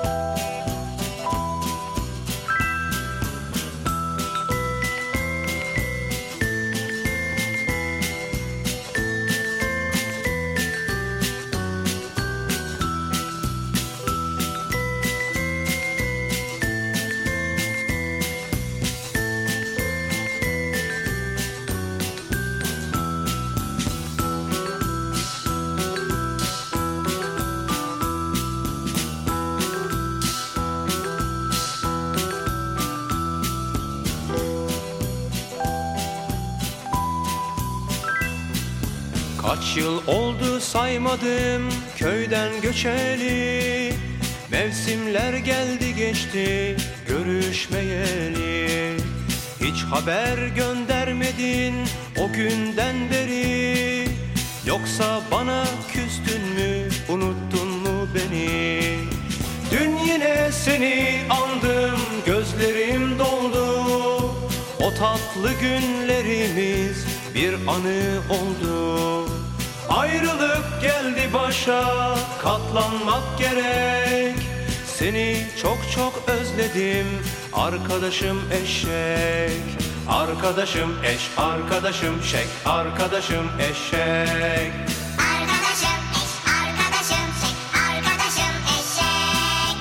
Kaç yıl oldu saymadım köyden göçeli, mevsimler geldi geçti görüşmeyeli. Hiç haber göndermedin o günden beri, yoksa bana küstün mü, unuttun mu beni? Dün yine seni andım, gözlerim doldu. O tatlı günlerimiz bir anı oldu. Ayrılık geldi başa, katlanmak gerek. Seni çok çok özledim, arkadaşım eşek. Arkadaşım eş, arkadaşım şek, arkadaşım eşek. Arkadaşım eş, arkadaşım şek, arkadaşım eşek.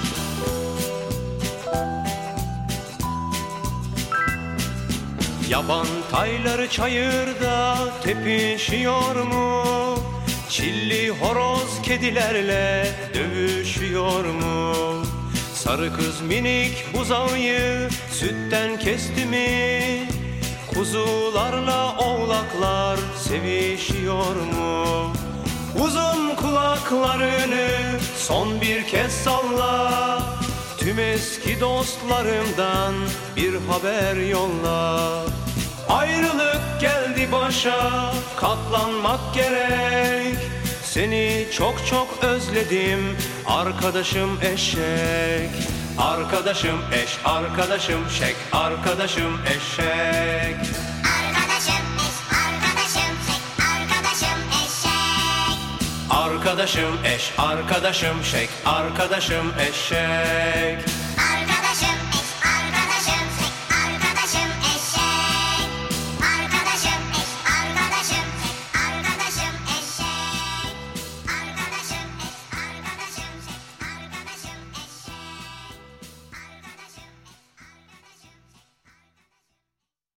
Yaban tayları çayırda tepişiyor mu? Çilli horoz kedilerle dövüşüyor mu? Sarı kız minik buzağıyı sütten kesti mi? Kuzularla oğlaklar sevişiyor mu? Uzun kulaklarını son bir kez salla. Tüm eski dostlarımdan bir haber yolla. Ayrılık geldi başa, katlanmak gerek. Seni çok çok özledim, arkadaşım eşek. Arkadaşım eş, arkadaşım şek, arkadaşım eşek. Arkadaşım eş, arkadaşım şek, arkadaşım eşek. Arkadaşım eş, arkadaşım şek, arkadaşım eşek.